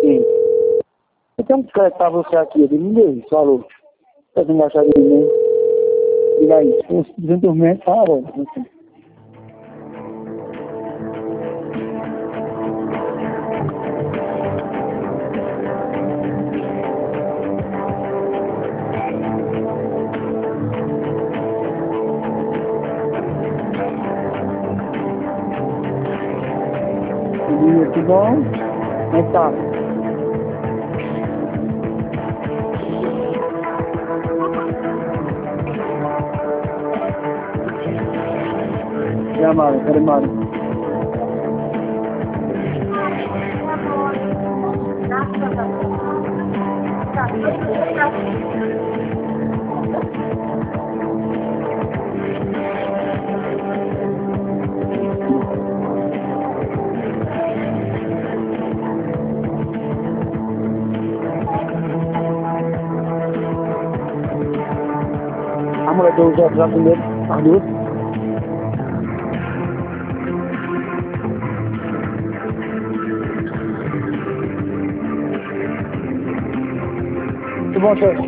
Sim. Então, descarregar você aqui, de ninguém, falou. Tá sem baixar de ninguém. Diga aí, se fosse 200 metros, tá bom. Tudo bom? Como é que tá? E a Mari? Cadê a Mari? A mulher deu já primeiro, as duas. Tudo bom, chefe?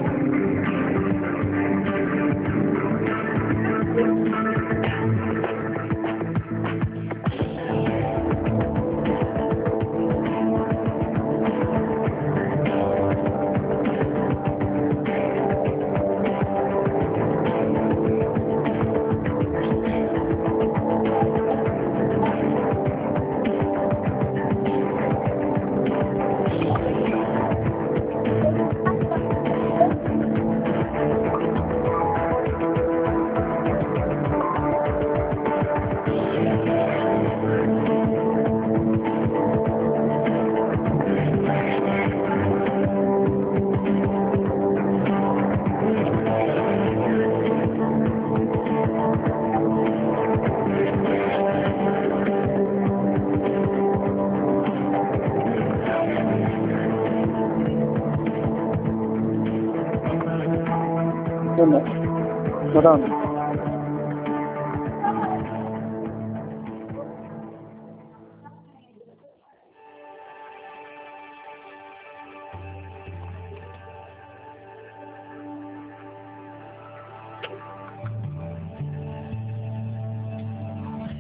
Madame.